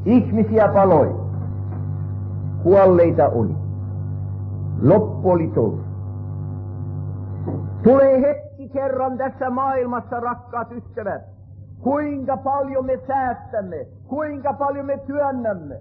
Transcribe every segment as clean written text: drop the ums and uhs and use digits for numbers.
Ihmisiä paloi. Kuolleita oli. Loppu oli tullut. Tulee hetki kerran tässä maailmassa, rakkaat ystävät, kuinka paljon me säästämme, kuinka paljon me työnnämme.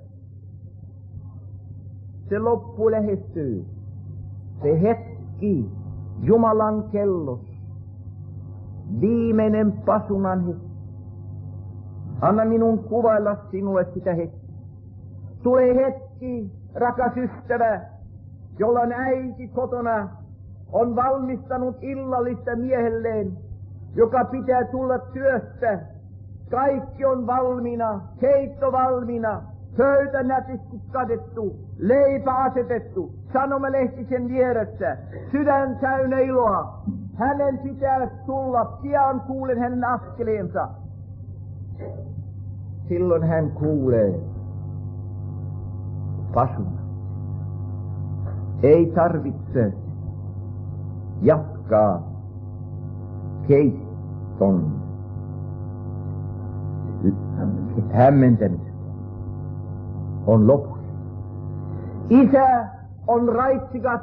Se loppu lähestyy. Se hetki, Jumalan kellos, viimeinen pasunan hetki. Anna minun kuvailla sinulle sitä hetki. Tulee hetki, rakas ystävä, jolloin äiti kotona on valmistanut illallista miehelleen, joka pitää tulla työstä. Kaikki on valmiina, keitto valmiina, pöytä nätisti katettu, leipä asetettu, sanomalehti sen vieressä, sydän täynnä iloa. Hänen pitää tulla, pian kuulen hänen askeleensa. Silloin hän kuulee pasuna. Ei tarvitse jatkaa keitton hämmentämistä. On lopussa. Isä on raitsikas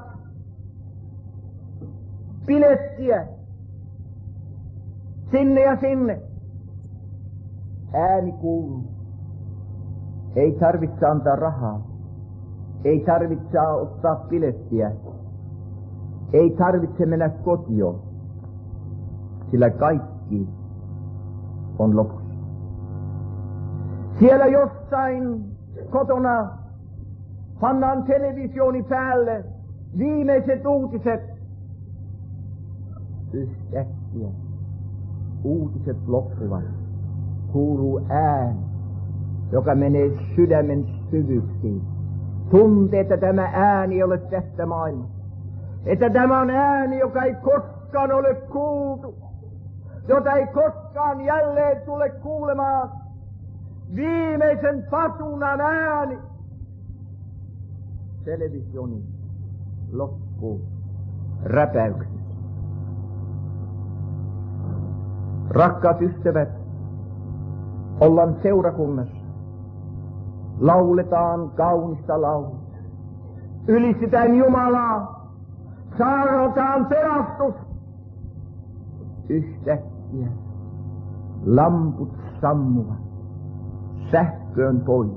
bilettiä sinne ja sinne. Ääni kuuluu. Ei tarvitse antaa rahaa. Ei tarvitse ottaa bilettiä. Ei tarvitse mennä kotiin, sillä kaikki on lopussa. Siellä jossain kotona pannaan televisioni päälle, viimeiset uutiset. Yhtäkkiä uutiset loppuvat. Kuuluu ääni, joka menee sydämen syvyyksiin. Tuntee, että tämä ääni ei ole tästä maailmasta. Että tämä on ääni, joka ei koskaan ole kuultu, jota ei koskaan jälleen tule kuulemaan. Viimeisen pasunan ääni. Televisioni loppuu räpäyksessä. Rakkaat ystävät, ollaan seurakunnassa. Lauletaan kaunista laulua. Ylistetään Jumalaa. Saarnataan pelastus. Yhtäkkiä lamput sammuvat. Sähköön pois.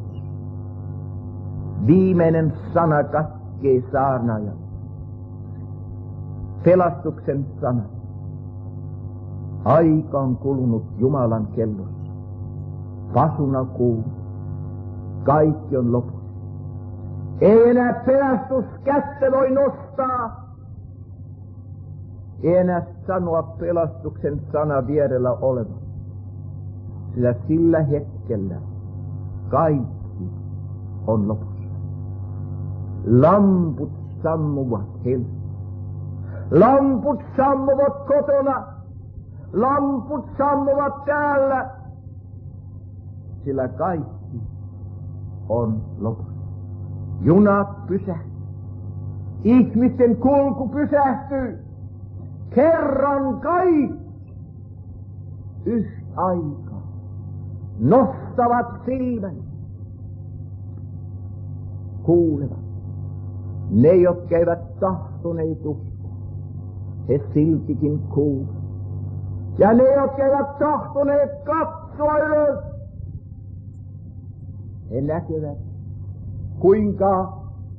Viimeinen sana katkee saarnaajan. Pelastuksen sana. Aika on kulunut Jumalan kellossa. Pasuna kuuluu. Kaikki on lopussa. Ei enää pelastuskättä voi nostaa. Ei enää sanoa pelastuksen sana vierellä olevan. Sillä sillä hetkellä kaikki on lopussa. Lamput sammuvat helposti. Lamput sammuvat kotona. Lamput sammuvat täällä. Sillä kaikki on lopussa. Junat pysähtyy. Ihmisten kulku pysähtyy. Kerran kaikki yhtä aikaa nostavat silmän. Kuulevat. Ne, jotka eivät tahtoneet uskoa, he siltikin kuulevat. Ja ne, jotka eivät tahtoneet katsoa ylös, he näkevät, kuinka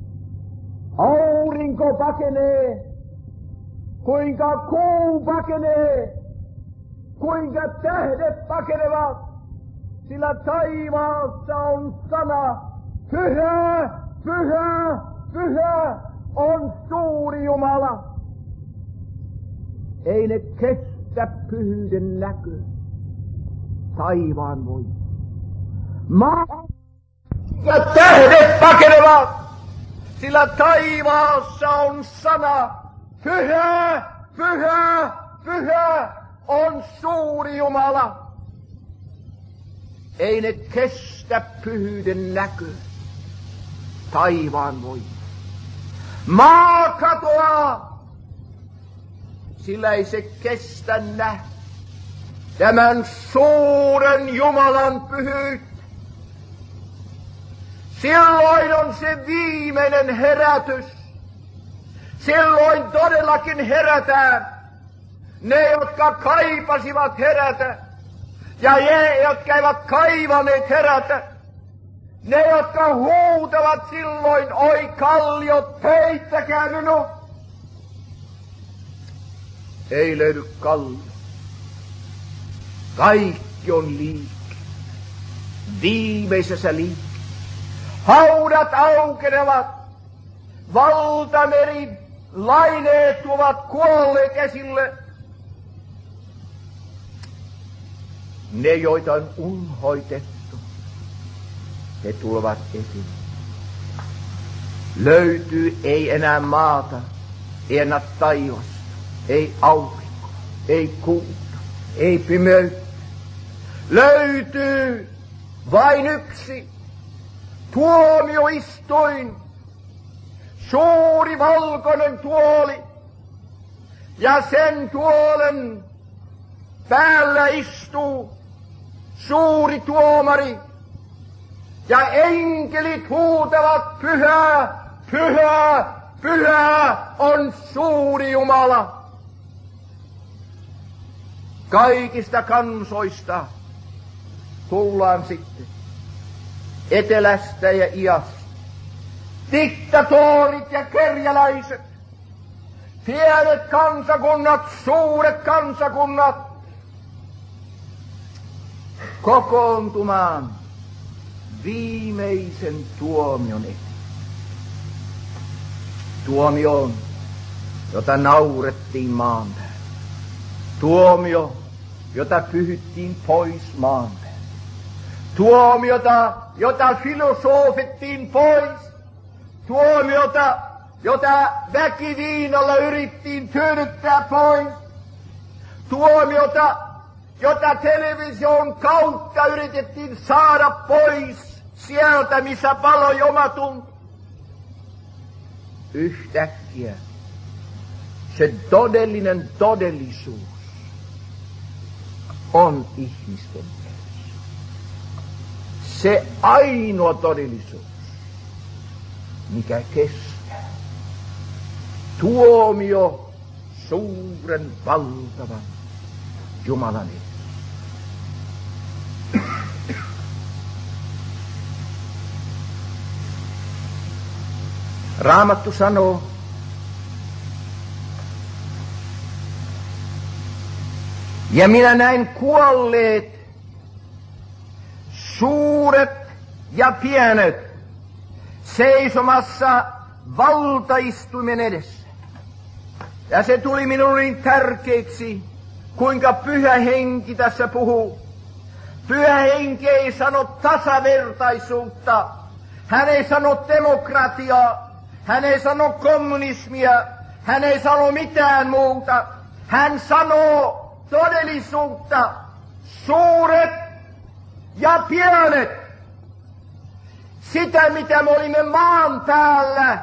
aurinko pakenee, kuinka kuu pakenee, kuinka tähdet pakenevat, sillä taivaassa on sana, pyhä, pyhä, pyhä on suuri Jumala. Ei ne kestä pyhyyden näköä, taivaan voi. Ja tähdet pakenevat, sillä taivaassa on sana, pyhä, pyhä, pyhä on suuri Jumala. Ei ne kestä pyhyyden näköä, taivaan voi. Maa katoaa, sillä ei se kestä nähdä tämän suuren Jumalan pyhyyttä. Silloin on se viimeinen herätys. Silloin todellakin herätään. Ne, jotka kaipasivat herätä, ja ne, jotka eivät kaivaneet herätä. Ne, jotka huutavat silloin, oi kalliot, heittäkää minut. Ei löydy kallio. Kaikki on liike. Viimeisessä liike. Haudat aukenevat. Valtamerin laineet ovat kuolleet esille. Ne, joita on unhoitettu, he tulevat esiin. Löytyy ei enää maata, ei enää taivasta, ei aurinko, ei kuuta, ei pimeyttä. Löytyy vain yksi tuomioistuin, suuri valkoinen tuoli, ja sen tuolen päällä istuu suuri tuomari, ja enkelit huutavat, pyhä, pyhä, pyhä on suuri Jumala. Kaikista kansoista tullaan sitten, etelästä ja iästä, diktatorit ja kerjäläiset, pienet kansakunnat, suuret kansakunnat, kokoontumaan viimeisen tuomion eteen. Tuomioon, jota naurettiin maan päällä. Tuomio, jota pyhyttiin pois maan päällä. Tuomiota, jota filosofittiin pois. Tuomiota, jota väkiviinalla yrittiin tyydyttää pois. Tuomiota, jota television kautta yritettiin saada pois sieltä, missä paloi omatunto. Yhtäkkiä se todellinen todellisuus on ihmisten edessä. Se ainoa todellisuus, mikä kestää. Tuomio suuren valtavan Jumalan edessä. Raamattu sanoo, ja minä näin kuolleet, suuret ja pienet, seisomassa valtaistuimen edessä. Ja se tuli minulle niin tärkeäksi, kuinka Pyhä Henki tässä puhuu. Pyhä Henki ei sano tasavertaisuutta, hän ei sano demokratiaa, hän ei sano kommunismia, hän ei sano mitään muuta. Hän sanoo todellisuutta, suuret ja pienet. Sitä, mitä me olimme maan päällä,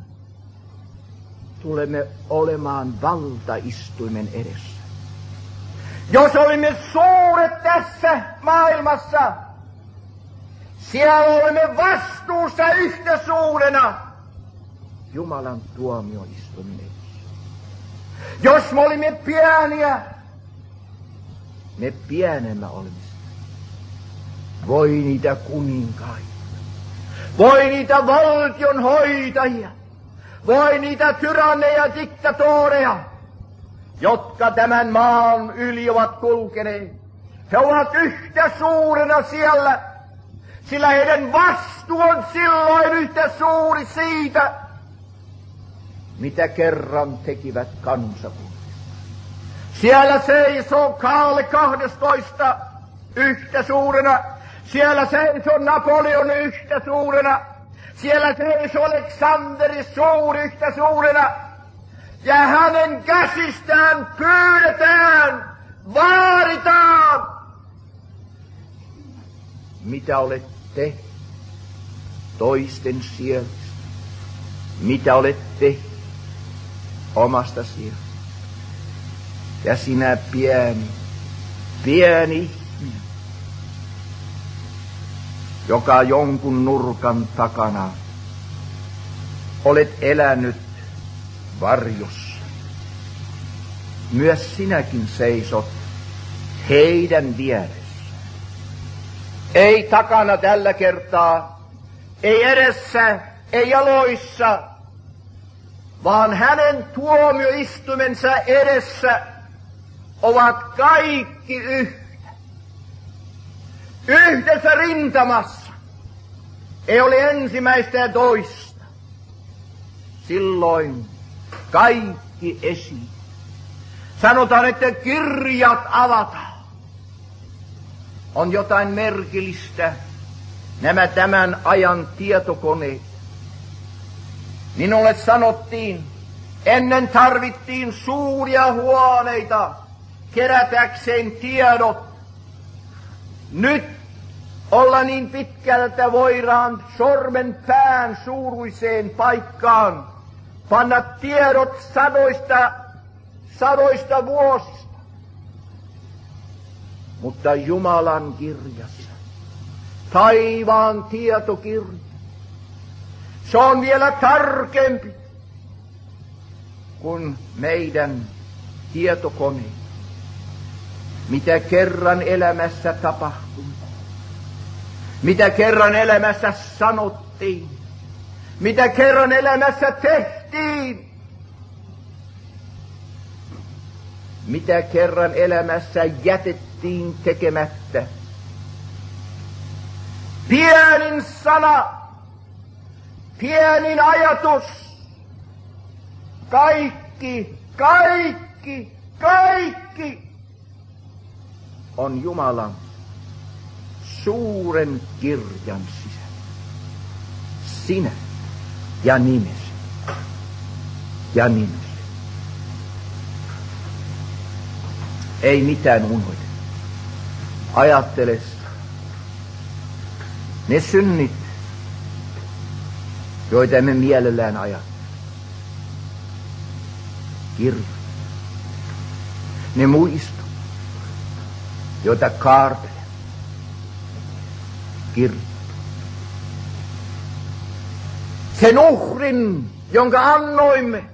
tulemme olemaan valtaistuimen edessä. Jos olimme suuret tässä maailmassa, siellä olemme vastuussa yhtä suurena Jumalan tuomioistuimen edessä. Jos me olimme pieniä, me pienemmä olemme. Voi niitä kuninkaita, voi niitä valtionhoitajia, voi niitä tyranneja, diktatoreja, jotka tämän maan yli ovat kulkeneet. He ovat yhtä suurena siellä, sillä heidän vastuu on silloin yhtä suuri siitä, mitä kerran tekivät kansakunnassa. Siellä seisoo Kaarle 12 yhtä suurena, siellä seisoo Napoleon yhtä suurena, siellä seisoo Aleksanteri suuri yhtä suurena, ja hänen käsistään pyydetään, vaaditaan, mitä olet tehnyt toisten sielistä, mitä olet tehnyt omasta sieltä. Ja sinä pieni ihminen, joka jonkun nurkan takana olet elänyt varjossa. Myös sinäkin seisot heidän vieressä. Ei takana tällä kertaa, ei edessä, ei jaloissa, vaan hänen tuomioistuimensa edessä ovat kaikki yhtä. Yhdessä rintamassa. Ei ole ensimmäistä ja toista. Silloin kaikki esiin. Sanotaan, että kirjat avataan. On jotain merkillistä nämä tämän ajan tietokoneet. Minulle sanottiin, ennen tarvittiin suuria huoneita kerätäkseen tiedot. Nyt olla niin pitkällä, että voidaan sormen pään suuruiseen paikkaan panna tiedot sadoista vuosista. Mutta Jumalan kirjassa, taivaan tietokirja, se on vielä tarkempi kuin meidän tietokone. Mitä kerran elämässä tapahtui, mitä kerran elämässä sanottiin, mitä kerran elämässä tehtiin, mitä kerran elämässä jätettiin tekemättä. Pienin sana, pienin ajatus, kaikki on Jumalan suuren kirjan sisällä. Sinä ja nimesi. Ja nimesi. Ei mitään unohda. Ajatteles ne synnit, joita emme mielellään ajattele. Kirja. Ne muistot, joita kaartelee. Kirja. Sen uhrin, jonka annoimme.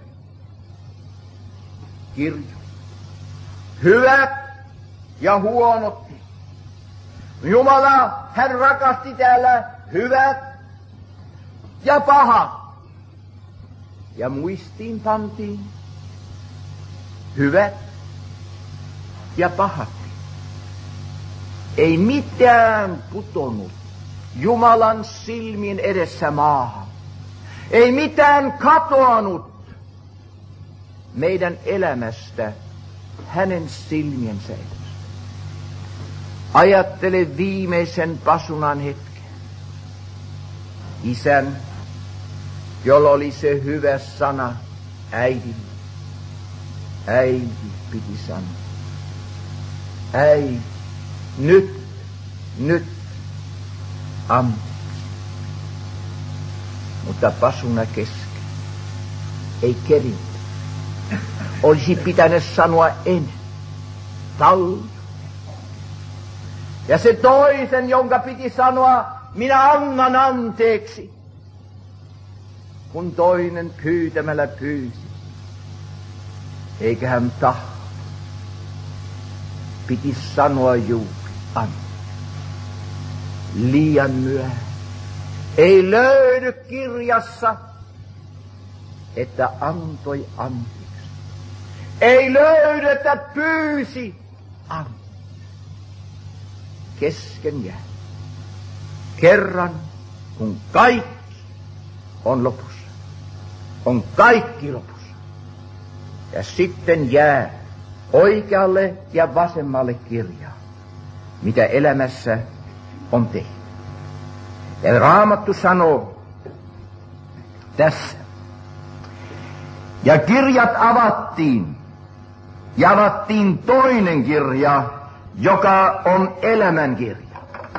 Kirja. Hyvät ja huonot. Jumala, hän rakasti täällä hyvät ja pahat. Ja muistiin pantiin hyvät ja pahat. Ei mitään putonut Jumalan silmien edessä maahan. Ei mitään katoanut meidän elämästä hänen silmiensä edessä. Ajattele viimeisen pasunan hetken. Isän, jolla oli se hyvä sana äidille. Äiti piti sanoa. Äiti, nyt, anteeksi. Mutta pasuna kesken. Ei kerinnyt. Olisi pitänyt sanoa ennen. Paljon. Ja se toisen, jonka piti sanoa, minä annan anteeksi. Kun toinen pyytämällä pyysi. Eikä hän tahto. Piti sanoa juuri anteeksi. Liian myöhään. Ei löydy kirjassa, että antoi anteeksi. Ei löydy, että pyysi anteeksi. Kesken jää. Kerran, kun kaikki on lopussa. On kaikki lopussa. Ja sitten jää oikealle ja vasemmalle kirjaa, mitä elämässä on tehty. Ja Raamattu sanoo tässä. Ja kirjat avattiin. Ja avattiin toinen kirja, joka on elämän kirja.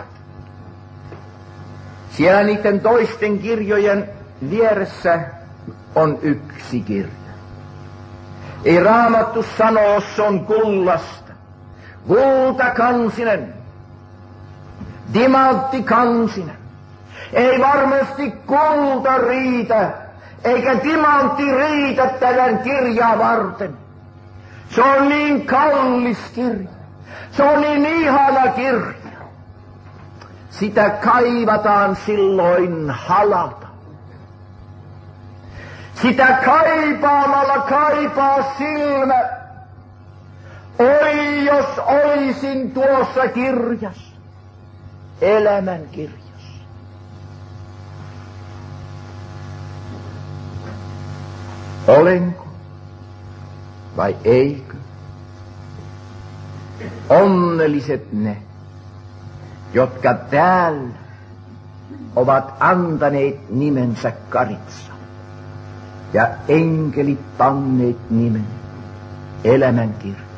Siellä niiden toisten kirjojen vieressä on yksi kirja. Ei Raamattu sanoo, se on kullasta, kultakansinen, dimanttikansinen. Ei varmasti kulta riitä, eikä timantti riitä tämän kirjaa varten. Se on niin kallis kirja. Se on niin ihana kirja. Sitä kaivataan silloin halalta. Sitä kaipaamalla kaipaa silmä. Oi, jos olisin tuossa kirjassa, elämän kirjassa. Olenko vai eikö? Onnelliset ne, jotka täällä ovat antaneet nimensä Karitsa ja enkelit panneet nimen elämänkirjaan.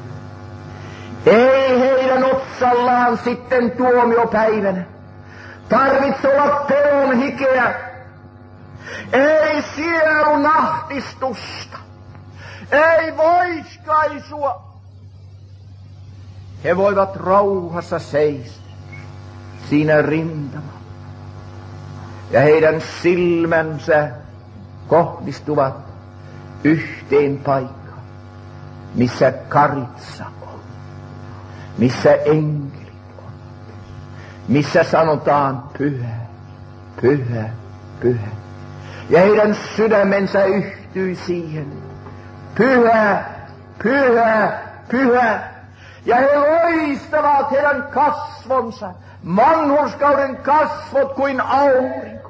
Ei heidän otsallaan sitten tuomiopäivänä tarvitse olla pelon hikeä, ei sielun ahdistusta, ei voiskaisua. He voivat rauhassa seistä siinä rintamalla ja heidän silmänsä kohdistuvat yhteen paikkaan, missä Karitsa on, missä enkelit on, missä sanotaan pyhä, pyhä, pyhä. Ja heidän sydämensä yhtyy siihen, pyhä, pyhä, pyhä. Ja he loistavat heidän kasvonsa, vanhurskauden kasvot kuin aurinko.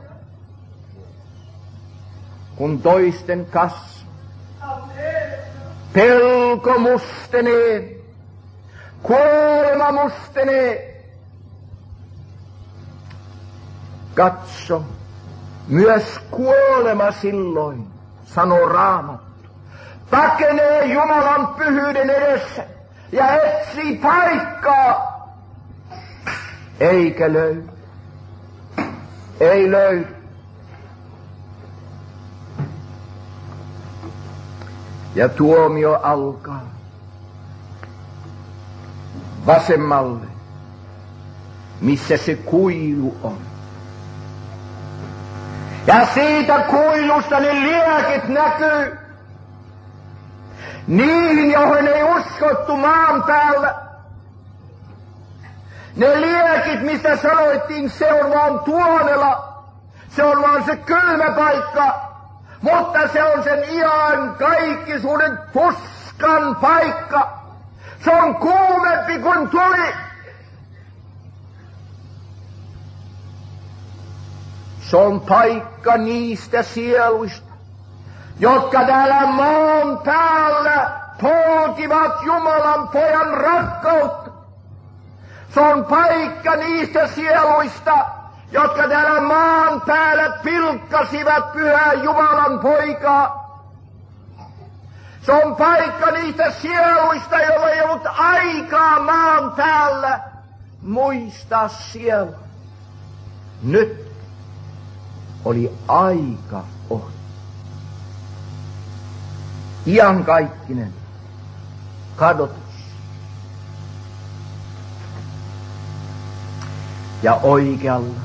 Kun toisten kasvot pelko mustenee, kuolema mustenee. Katso, myös kuolema silloin, sanoo Raamattu, pakenee Jumalan pyhyyden edessä ja etsii paikkaa, eikä löydy. Ei löydy. Ja tuomio alkaa vasemmalle, missä se kuilu on. Ja siitä kuilusta ne liekit näkyy. Niihin, joihin ei uskottu maan päällä. Ne liekit, mistä sanoittiin, se on vaan tuonela. Se on vaan se kylmä paikka. Mutta se on sen iän kaikkisuuden tuskan paikka. Se on kuumempi kuin tuli. Se on paikka niistä sieluista, jotka täällä maan päällä polkivat Jumalan pojan rakkautta. Se on paikka niistä sieluista, jotka täällä maan päällä pilkkasivat pyhää Jumalan poikaa. Se on paikka niistä sieluista, joilla ei ollut aikaa maan päällä muistaa sielua. Nyt oli aika ohi. Iankaikkinen kadotus. Ja oikealla,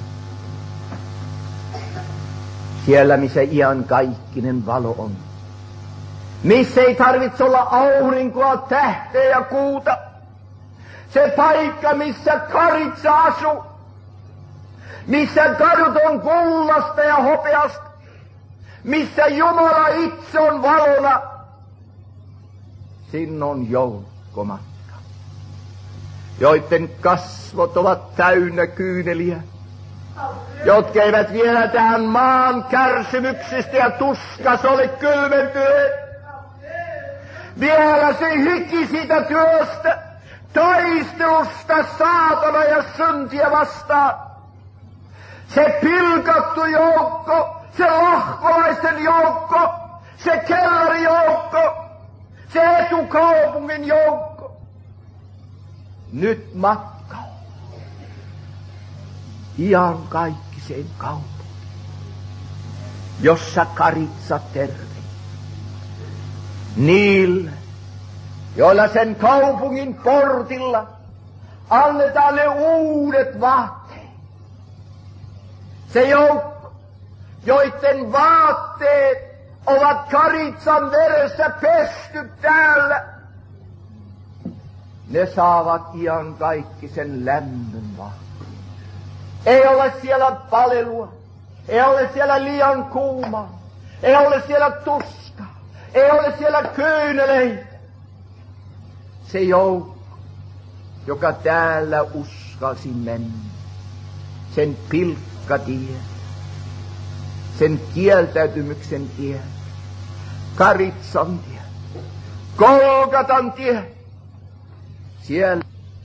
siellä missä iankaikkinen valo on, missä ei tarvitse olla aurinkoa, tähteä ja kuuta, se paikka missä Karitsa asuu, missä kadut on kullasta ja hopeasta, missä Jumala itse on valona, sinne on joukkomatka, joiden kasvot ovat täynnä kyyneliä, jotka eivät vielä tähän maan kärsimyksistä ja tuskasta ole kylmentyneet. Vielä se hiki siitä työstä, taistelusta saatana ja syntiä vastaan. Se pilkattu joukko, se lahkolaisten joukko, se kellarijoukko, se etukaupungin joukko. Nyt matka iankaikkiseen kaupunkiin, jossa Karitsa tervehtii. Niille, joilla sen kaupungin portilla annetaan ne uudet vaatteet. Se joukko, joiden vaatteet ovat Karitsan veressä pesty täällä, ne saavat iankaikkisen lämmön vaan. Ei ole siellä palelua, ei ole siellä liian kuumaa, ei ole siellä tuskaa, ei ole siellä kyyneleitä. Se joukko, joka täällä uskalsi mennä, sen pilkkatie, sen kieltäytymyksen tie, Karitsan tie, Golgatan tie, siellä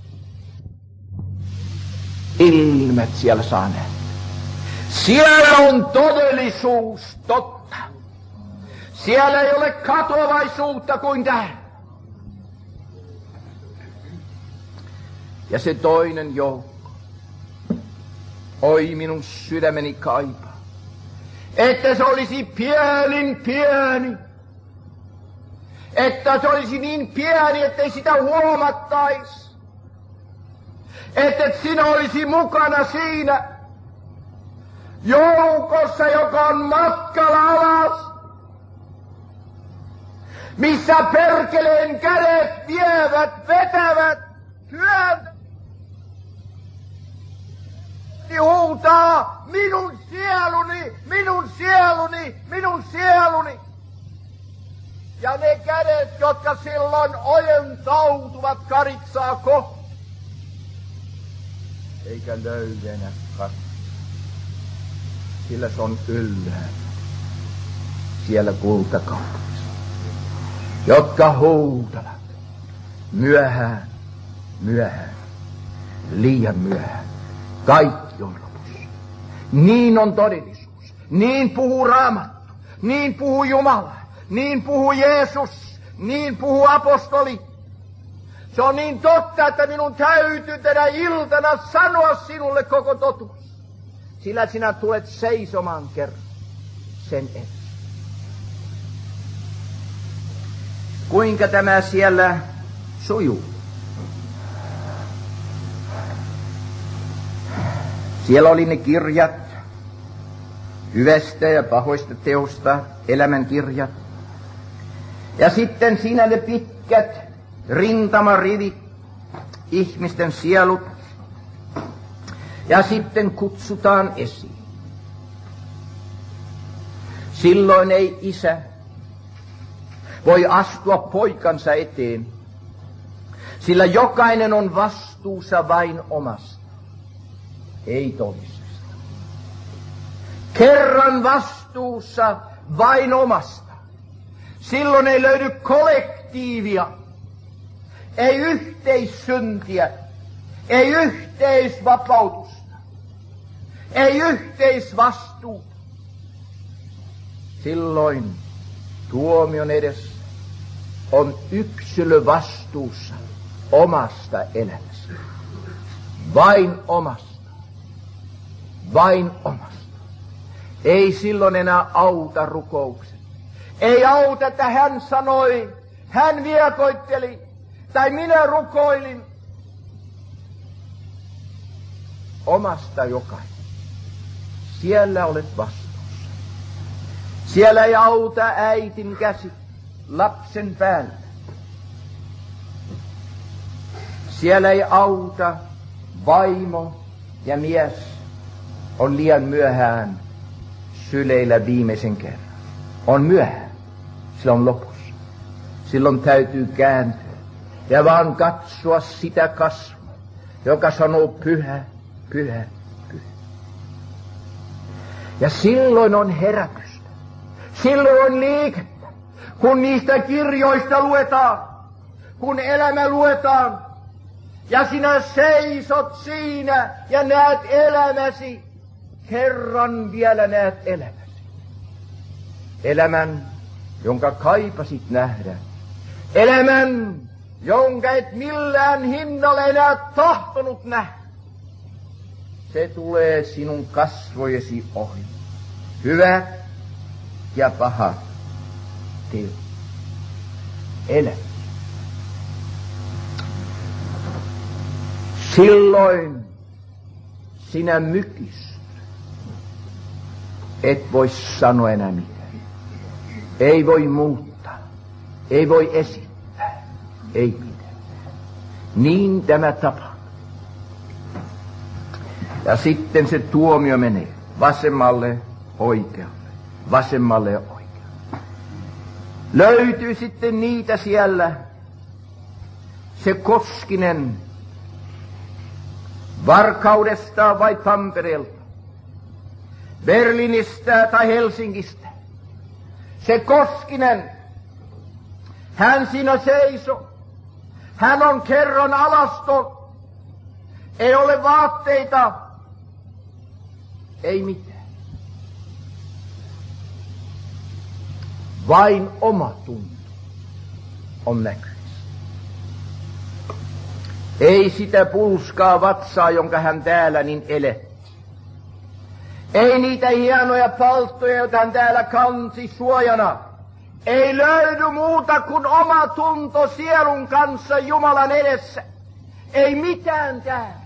ilmet siellä saaneet. Siellä on todellisuus totta. Siellä ei ole katoavaisuutta kuin täällä. Ja se toinen joukko, oi minun sydämeni kaipaa, että se olisi pieni, että se olisi niin pieni, ettei sitä huomattaisi, että sinä olisi mukana siinä joukossa, joka on matkalla alas, missä perkeleen kädet vievät, vetävät, työntävät. Huutaa, minun sieluni, minun sieluni, minun sieluni. Ja ne kädet, jotka silloin ojentautuvat Karitsaa kohti, eikä löydä katsoa, sillä se on ylhäällä, siellä kultakaupassa, jotka huutavat myöhään, liian myöhään. Kaikki on lopussa. Niin on todellisuus. Niin puhuu Raamattu. Niin puhuu Jumala. Niin puhuu Jeesus. Niin puhuu apostoli. Se on niin totta, että minun täytyy tänä iltana sanoa sinulle koko totuus. Sillä sinä tulet seisomaan kerran sen edessä. Kuinka tämä siellä sujuu? Siellä oli ne kirjat, hyvästä ja pahoista teosta, elämänkirjat. Ja sitten siinä ne pitkät rintamarivit, ihmisten sielut. Ja sitten kutsutaan esiin. Silloin ei isä voi astua poikansa eteen, sillä jokainen on vastuussa vain omasta, ei toisesta. Kerran vastuussa vain omasta. Silloin ei löydy kollektiivia, ei yhteissyntiä, ei yhteisvapautusta, ei yhteisvastuuta. Silloin tuomion edessä on yksilö vastuussa omasta elämästä. Vain omasta. Vain omasta. Ei silloin enää auta rukoukset. Ei auta, että hän sanoi, hän viekoitteli, tai minä rukoilin. Omasta jokainen. Siellä olet vastuussa. Siellä ei auta äitin käsi lapsen päällä. Siellä ei auta vaimo ja mies on liian myöhään syleillä viimeisen kerran. On myöhään. Sillä on lopussa. Silloin täytyy kääntyä ja vaan katsoa sitä kasvua, joka sanoo pyhä, pyhä, pyhä. Ja silloin on herätystä. Silloin on liikettä. Kun niistä kirjoista luetaan, kun elämä luetaan, ja sinä seisot siinä ja näet elämäsi, kerran vielä näet elämäsi. Elämän, jonka kaipasit nähdä. Elämän, jonka et millään hinnalla enää tahtonut nähdä. Se tulee sinun kasvojesi ohi. Hyvä ja paha teo. Elämä. Silloin sinä mykistyt et voi sanoa enää mitään. Ei voi muuttaa, ei voi esittää, ei mitään. Niin tämä tapahtuu. Ja sitten se tuomio menee vasemmalle, oikealle, vasemmalle ja oikealle. Löytyy sitten niitä siellä, se Koskinen, Varkaudesta vai Tampereelta, Berliinistä tai Helsingistä. Se Koskinen, hän siinä seisoo. Hän on kerran alaston. Ei ole vaatteita. Ei mitään. Vain oma tunto on näkyvissä. Ei sitä pulskaa vatsaa, jonka hän täällä niin eletti. Ei niitä hienoja palttoja, joita hän täällä kansi suojana. Ei löydy muuta kuin oma tunto sielun kanssa Jumalan edessä. Ei mitään täällä.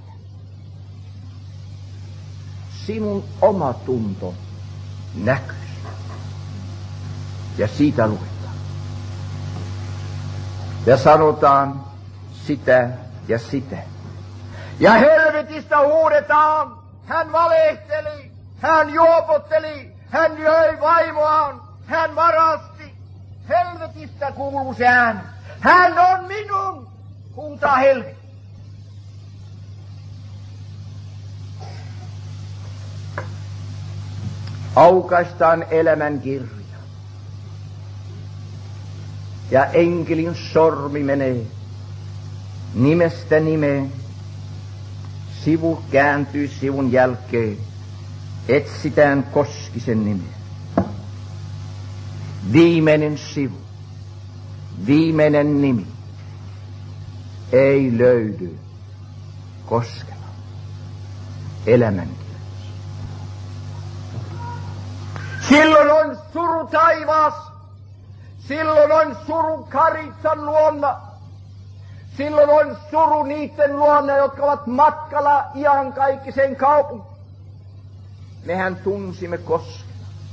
Sinun oma tunto näkyy. Ja siitä luetaan. Ja sanotaan sitä ja sitä. Ja helvetistä huudetaan. Hän valehteli, hän juopotteli, hän jöi vaimoaan, hän varasti. Helvetistä kuuluu se ääni. Hän on minun, huutaa helvetti. Aukaistaan elämän kirja. Ja enkelin sormi menee nimestä nimeen. Sivu kääntyy sivun jälkeen. Etsitään Koskisen nimeä. Viimeinen sivu. Viimeinen nimi. Ei löydy Koskela. Elämän. Silloin on suru taivaas. Silloin on suru Karitsan luona. Silloin on suru niiden luona, jotka ovat matkalla iankaikkisen kaupunkiin. Mehän tunsimme Koskela.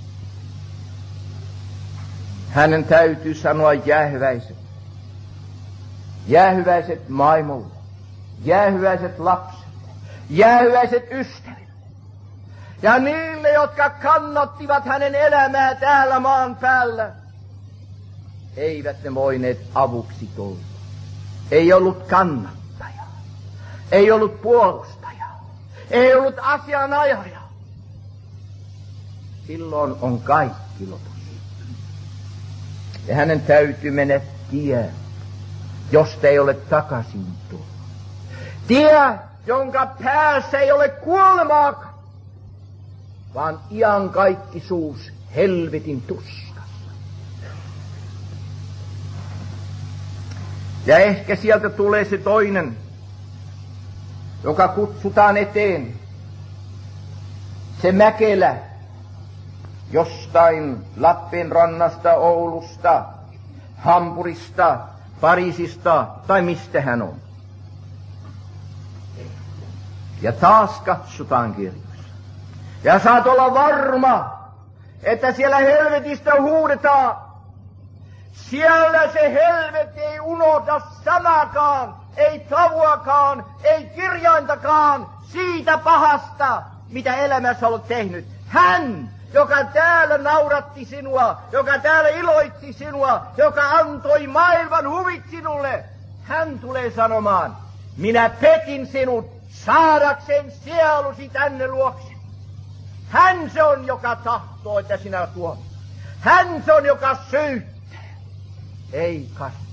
Hänen täytyy sanoa jäähyväiset. Jäähyväiset maailmalle. Jäähyväiset lapset. Jäähyväiset ystävät. Ja niille, jotka kannattivat hänen elämää täällä maan päällä, eivät ne voineet avuksi tulla. Ei ollut kannattaja, ei ollut puolustaja, ei ollut asianajaja. Silloin on kaikki lopussa. Ja hänen täytyy mennä tie, josta ei ole takaisin tulla. Tie, jonka päässä ei ole kuolemaakaan, vaan iankaikkisuus helvetin tuskassa. Ja ehkä sieltä tulee se toinen, joka kutsutaan eteen. Se Mäkelä, jostain Lappeenrannasta, Oulusta, Hampurista, Pariisista tai mistä hän on. Ja taas katsotaan kirjoissa. Ja saat olla varma, että siellä helvetistä huudetaan. Siellä se helvetti ei unohda sanakaan, ei tavuakaan, ei kirjaintakaan siitä pahasta, mitä elämässä olet tehnyt. Hän, joka täällä nauratti sinua, joka täällä iloitsi sinua, joka antoi maailman huvit sinulle, hän tulee sanomaan, minä petin sinut saadakseen sielusi tänne luokse. Hän se on, joka tahtoo, että sinä tuomi. Hän se on, joka syyttää. Ei kastas.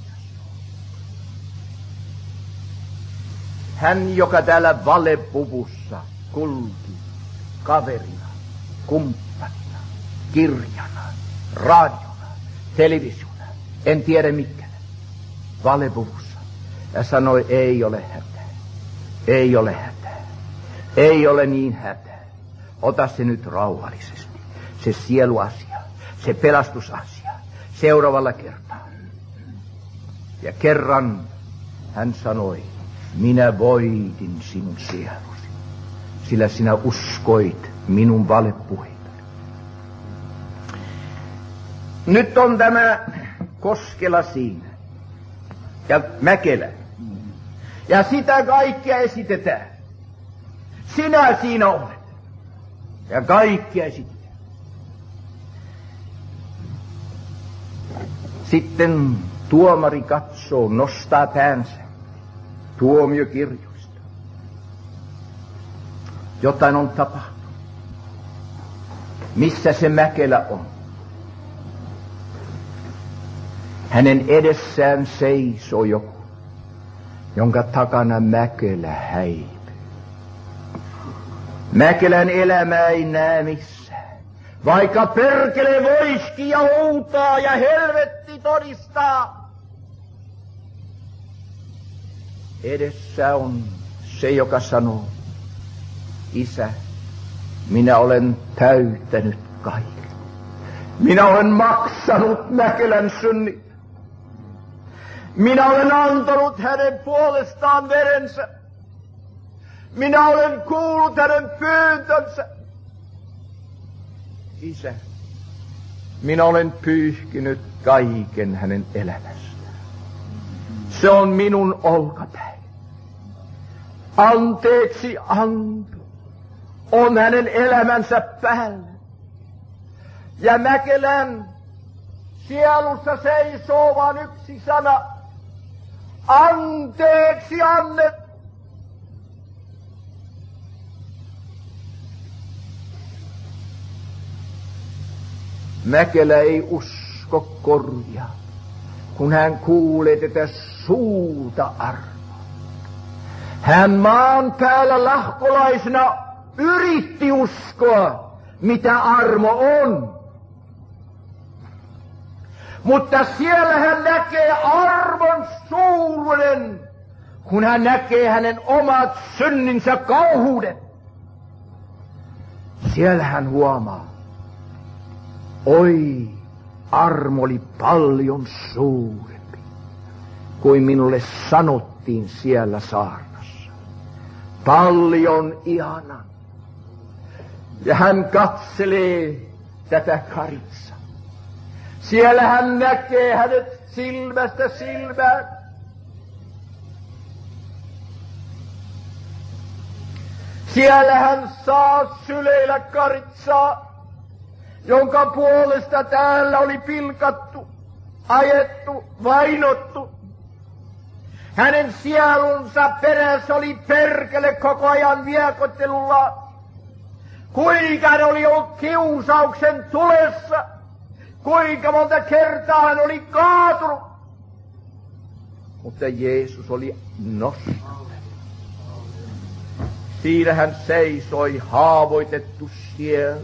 Hän, joka täällä valepuvussa kulki kaverina, kumppanina, kirjana, radiona, televisiona, en tiedä mikä, valepuvussa. Ja sanoi, ei ole hätää, ei ole hätää, ei ole niin hätää. Ota se nyt rauhallisesti, se sieluasia, se pelastusasia, seuraavalla kertaa. Ja kerran hän sanoi, minä voitin sinun sielusi, sillä sinä uskoit minun valepuheitani. Nyt on tämä Koskela siinä ja Mäkelä. Ja sitä kaikkia esitetään. Sinä siinä olet. Ja kaikkia esitetään. Sitten tuomari katsoo, nostaa päänsä tuomiokirjoista. Jotain on tapahtunut. Missä se Mäkelä on? Hänen edessään seisoo joku, jonka takana Mäkelä häipyy. Mäkelän elämää ei näe missään, vaikka perkele voiski ja huutaa ja helvetti todistaa. Edessä on se, joka sanoo, Isä, minä olen täyttänyt kaiken. Minä olen maksanut Mäkelän synnit. Minä olen antanut hänen puolestaan verensä. Minä olen kuullut hänen pyyntönsä. Isä, minä olen pyyhkinyt kaiken hänen elämästään. Se on minun olkapäin. Anteeksi anto on hänen elämänsä päällä. Ja Mäkelän sielussa seisoo vain yksi sana. Anteeksi annet. Mäkelä ei usko korjaa, kun hän kuulee tätä suurta armoa. Hän maan päällä lahkolaisena yritti uskoa, mitä armo on. Mutta siellä hän näkee armon suuruuden, kun hän näkee hänen omat synninsä kauhuuden. Siellä hän huomaa, oi, armo oli paljon suurempi kuin minulle sanottiin siellä saarnassa. Paljon ihana. Ja hän katselee tätä Karitsaa. Siellä hän näkee hänet silmästä silmään. Siellä hän saa syleillä Karitsaa, jonka puolesta täällä oli pilkattu, ajettu, vainottu. Hänen sielunsa perässä oli perkele koko ajan viekottelulla. Kuinka hän oli ollut kiusauksen tulessa. Kuinka monta kertaa hän oli kaatunut. Mutta Jeesus oli nostanut. Siinä hän seisoi haavoitettu siellä.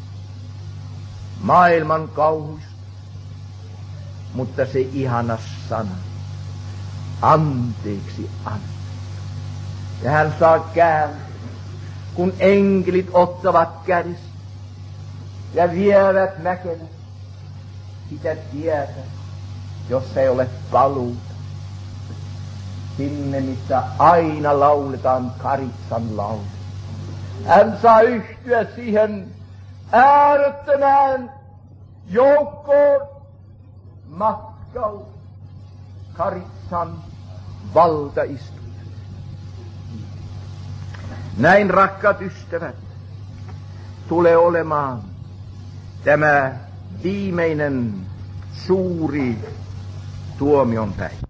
Maailman kauhuista. Mutta se ihana sana. Anteeksi anna. Ja hän saa kääntää, kun enkelit ottavat kädessä ja vievät Mäkelän sitä tietä, jossa ei ole paluuta. Sinne, missä aina lauletaan Karitsan laulu. Hän saa yhtyä siihen äärettömään joukkoon matkalle Karitsan valtaistuja. Näin, rakkaat ystävät, tulee olemaan tämä viimeinen suuri tuomion päivä.